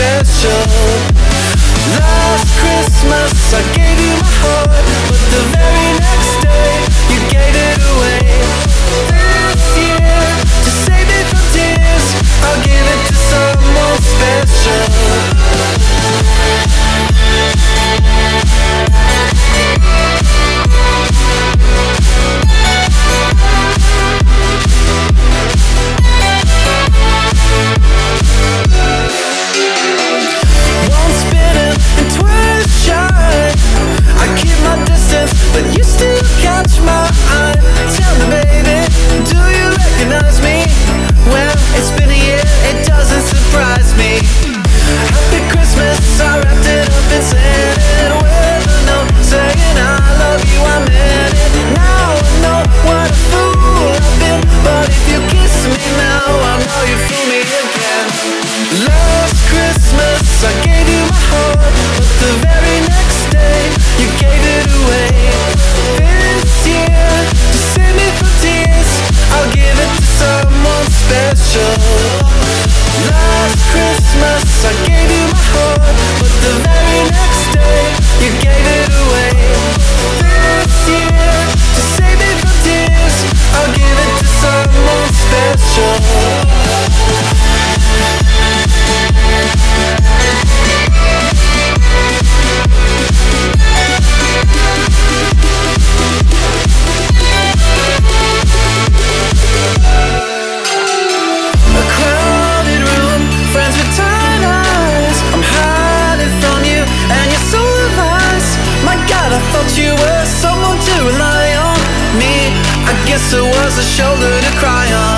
special. Last Christmas I gave you my heart, but the very next day you gave it away. This year, to save it from tears, I'll give it to someone special. But you still catch my eye. Tell me, baby, do you recognize me? Well, it's been a year, it doesn't surprise me. Happy Christmas, I wrapped it up and sent it with a note saying I love you, I meant it. Now I know what a fool I've been, but if you kiss me now, I know you fool me again. Last Christmas I gave you my heart, but the very next day you gave it away. This year, to save me from tears, I'll give it to someone special. Last Christmas I gave you my heart, but the very next day you gave it away. This year, to save me from tears, I'll give it to someone special. You were someone to rely on. Me, I guess it was a shoulder to cry on.